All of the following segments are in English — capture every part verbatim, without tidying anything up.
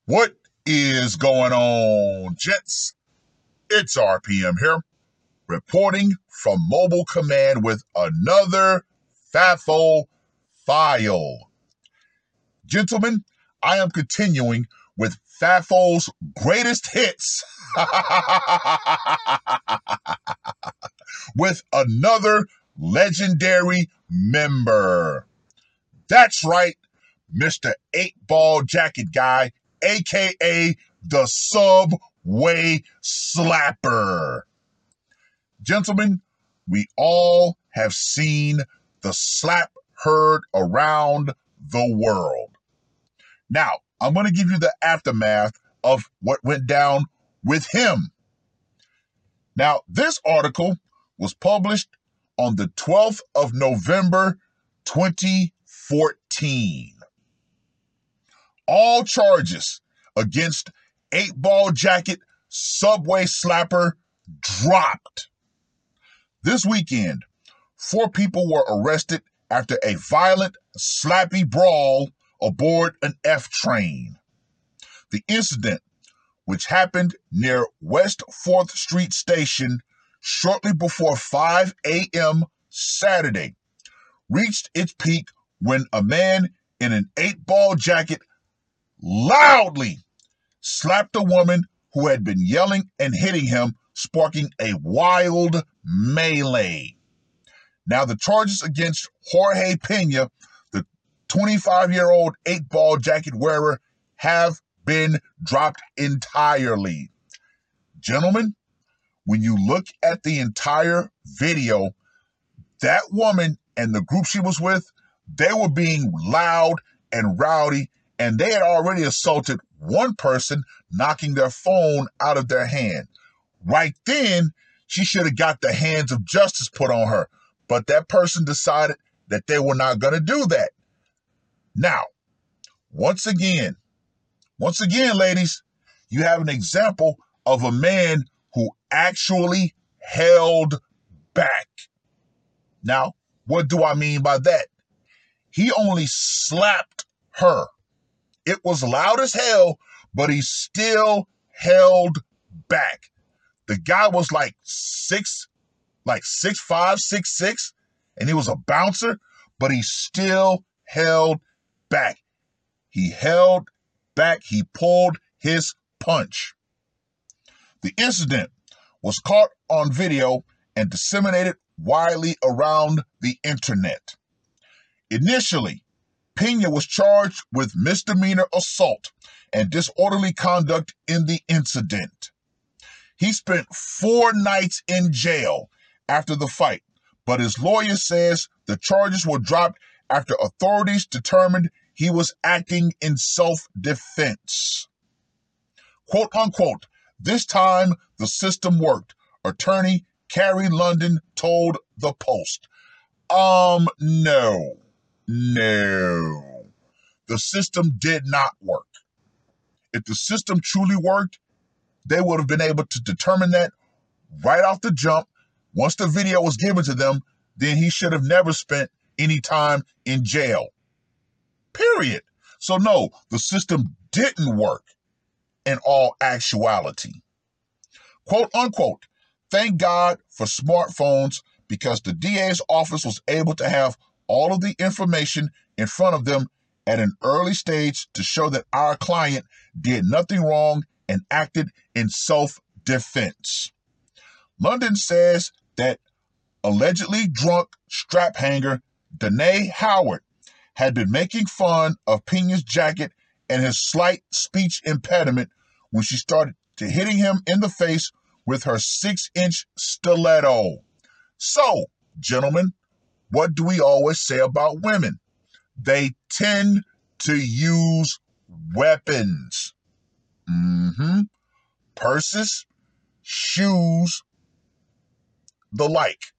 What is going on, gents? It's R P M here, reporting from Mobile Command with another FAFO file. Gentlemen, I am continuing with FAFO's greatest hits with another legendary member. That's right, Mister eight Ball Jacket Guy, a k a the Subway Slapper. Gentlemen, we all have seen the slap heard around the world. Now, I'm going to give you the aftermath of what went down with him. Now, this article was published on the twelfth of November, twenty fourteen. All charges against eight Ball Jacket Subway Slapper dropped. This weekend, four people were arrested after a violent, slappy brawl aboard an F train. The incident, which happened near West fourth Street Station shortly before five a.m. Saturday, reached its peak when a man in an eight Ball Jacket loudly slapped a woman who had been yelling and hitting him, sparking a wild melee. Now, the charges against Jorge Pena, the twenty-five-year-old eight Ball Jacket wearer, have been dropped entirely. Gentlemen, when you look at the entire video, that woman and the group she was with, they were being loud and rowdy, and they had already assaulted one person, knocking their phone out of their hand. Right then, she should have got the hands of justice put on her, but that person decided that they were not going to do that. Now, once again, once again, ladies, you have an example of a man who actually held back. Now, what do I mean by that? He only slapped her. It was loud as hell, but he still held back. The guy was like six, like six five, six six, and he was a bouncer, but he still held back. He held back. He pulled his punch. The incident was caught on video and disseminated widely around the internet. Initially, Pena was charged with misdemeanor assault and disorderly conduct in the incident. He spent four nights in jail after the fight, but his lawyer says the charges were dropped after authorities determined he was acting in self-defense. Quote unquote, "This time the system worked," attorney Carrie London told The Post. Um, no. No, the system did not work. If the system truly worked, they would have been able to determine that right off the jump. Once the video was given to them, then he should have never spent any time in jail. Period. So no, the system didn't work in all actuality. Quote unquote, "Thank God for smartphones because the D A's office was able to have all of the information in front of them at an early stage to show that our client did nothing wrong and acted in self-defense." London says that allegedly drunk strap hanger Danae Howard had been making fun of Pena's jacket and his slight speech impediment when she started to hitting him in the face with her six-inch stiletto. So, gentlemen, what do we always say about women? They tend to use weapons. Mm-hmm. Purses, shoes, the like.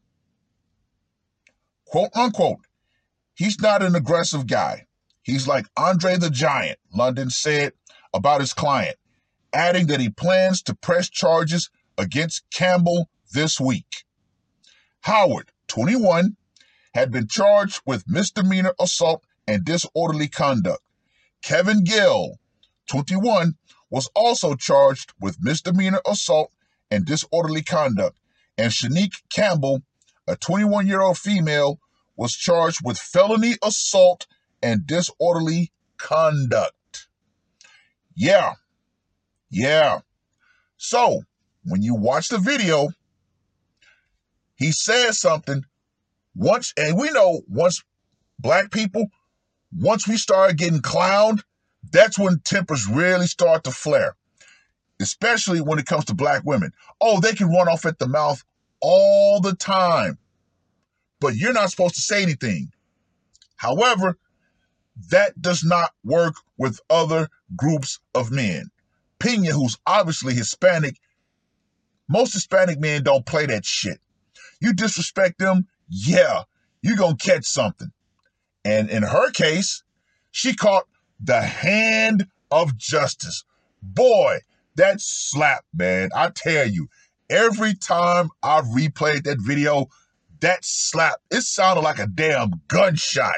Quote unquote, "He's not an aggressive guy. He's like Andre the Giant," London said about his client, adding that he plans to press charges against Campbell this week. Howard, twenty-one, had been charged with misdemeanor assault and disorderly conduct. Kevin Gill, twenty-one, was also charged with misdemeanor assault and disorderly conduct, and Shanique Campbell, a twenty-one-year-old female, was charged with felony assault and disorderly conduct. Yeah, yeah. So, when you watch the video, he says something once, and we know once black people, once we start getting clowned, that's when tempers really start to flare, especially when it comes to black women. Oh, they can run off at the mouth all the time, but you're not supposed to say anything. However, that does not work with other groups of men. Pena, who's obviously Hispanic, most Hispanic men don't play that shit. You disrespect them, yeah, you're going to catch something. And in her case, she caught the hand of justice. Boy, that slap, man. I tell you, every time I replayed that video, that slap, it sounded like a damn gunshot.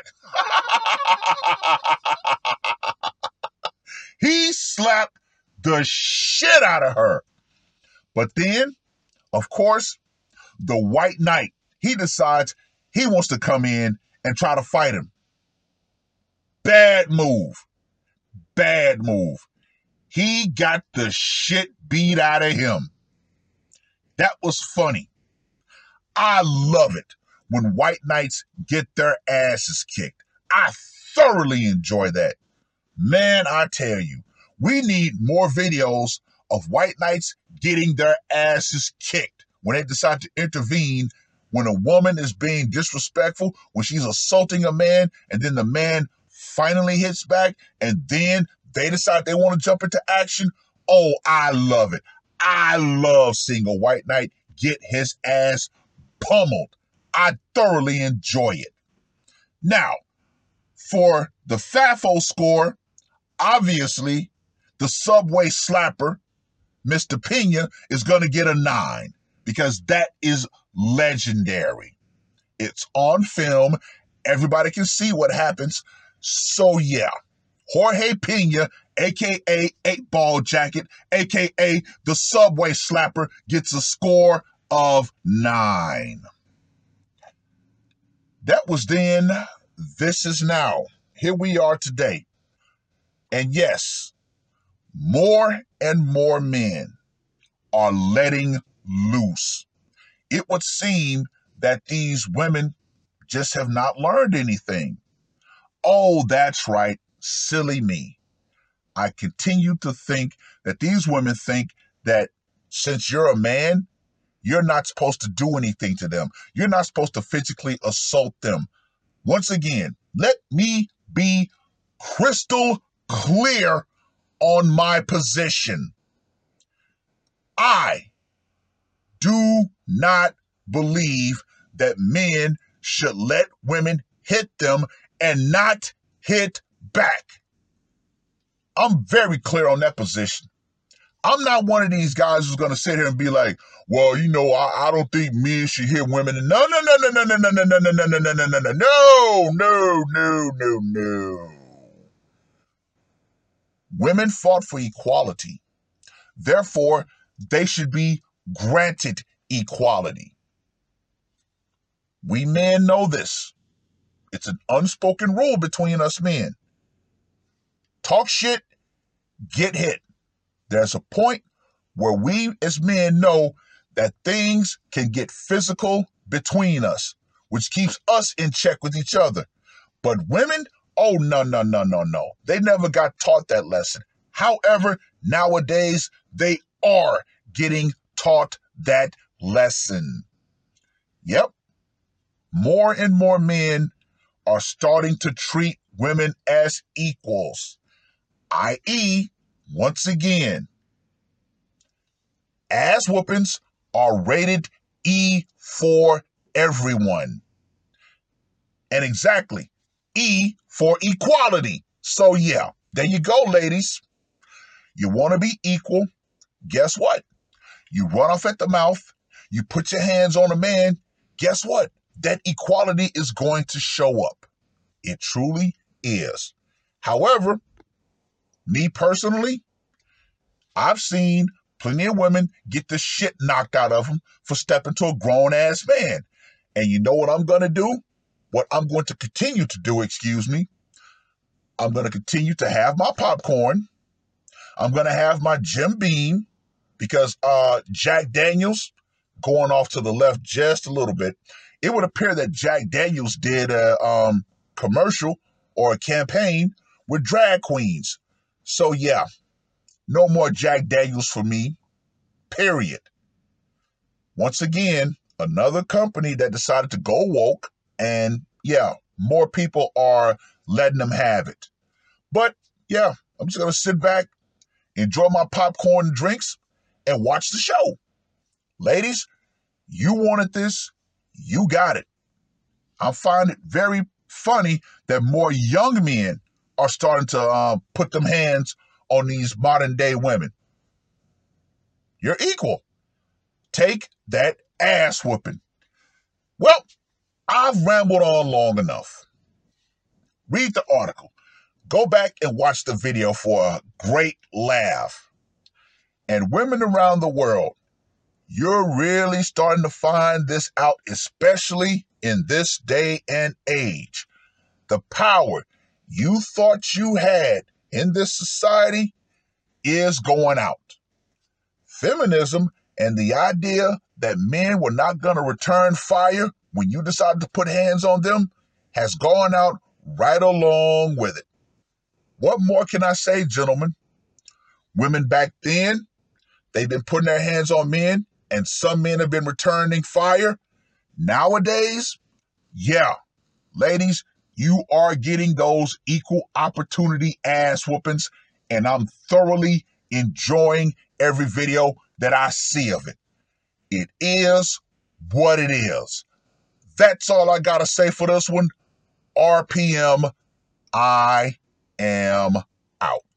He slapped the shit out of her. But then, of course, the white knight, he decides he wants to come in and try to fight him. Bad move. Bad move. He got the shit beat out of him. That was funny. I love it when white knights get their asses kicked. I thoroughly enjoy that. Man, I tell you, we need more videos of white knights getting their asses kicked when they decide to intervene when a woman is being disrespectful, when she's assaulting a man, and then the man finally hits back, and then they decide they want to jump into action. Oh, I love it. I love seeing a white knight get his ass pummeled. I thoroughly enjoy it. Now, for the FAFO score, obviously, the Subway slapper, Mister Pena, is going to get a nine because that is legendary. It's on film. Everybody can see what happens. So, yeah, Jorge Pena, a k a. eight ball Jacket, a k a the Subway slapper, gets a score of nine. That was then. This is now. Here we are today. And yes, more and more men are letting loose. It would seem that these women just have not learned anything. Oh, that's right. Silly me. I continue to think that these women think that since you're a man, you're not supposed to do anything to them. You're not supposed to physically assault them. Once again, let me be crystal clear on my position. I do not believe that men should let women hit them and not hit back. I'm very clear on that position. I'm not one of these guys who's going to sit here and be like, well, you know, I, I don't think men should hit women. No, no, no, no, no, no, no, no, no, no, no, no, no, no, no, no, no, no, no, no. Women fought for equality. Therefore, they should be granted equality. We men know this. It's an unspoken rule between us men. Talk shit, get hit. There's a point where we as men know that things can get physical between us, which keeps us in check with each other. But women, oh, no, no, no, no, no. They never got taught that lesson. However, nowadays, they are getting taught that lesson. Yep. More and more men are starting to treat women as equals, that is, once again, ass whoopings are rated E for everyone. And exactly, E for equality. So yeah, there you go, ladies. You want to be equal. Guess what? You run off at the mouth. You put your hands on a man. Guess what? That equality is going to show up. It truly is. However, Me personally, I've seen plenty of women get the shit knocked out of them for stepping to a grown-ass man. And you know what I'm going to do? What I'm going to continue to do, excuse me. I'm going to continue to have my popcorn. I'm going to have my Jim Beam because uh, Jack Daniels, going off to the left just a little bit, it would appear that Jack Daniels did a um, commercial or a campaign with drag queens. So yeah, no more Jack Daniels for me, period. Once again, another company that decided to go woke, and yeah, more people are letting them have it. But yeah, I'm just going to sit back, enjoy my popcorn and drinks, and watch the show. Ladies, you wanted this, you got it. I find it very funny that more young men are starting to um, put them hands on these modern day women. You're equal. Take that ass whooping. Well, I've rambled on long enough. Read the article. Go back and watch the video for a great laugh. And women around the world, you're really starting to find this out, especially in this day and age. The power you thought you had in this society is going out. Feminism and the idea that men were not going to return fire when you decided to put hands on them has gone out right along with it. What more can I say, gentlemen? Women back then, they've been putting their hands on men, and some men have been returning fire. Nowadays, yeah, ladies, you are getting those equal opportunity ass whoopings, and I'm thoroughly enjoying every video that I see of it. It is what it is. That's all I gotta say for this one. R P M, I am out.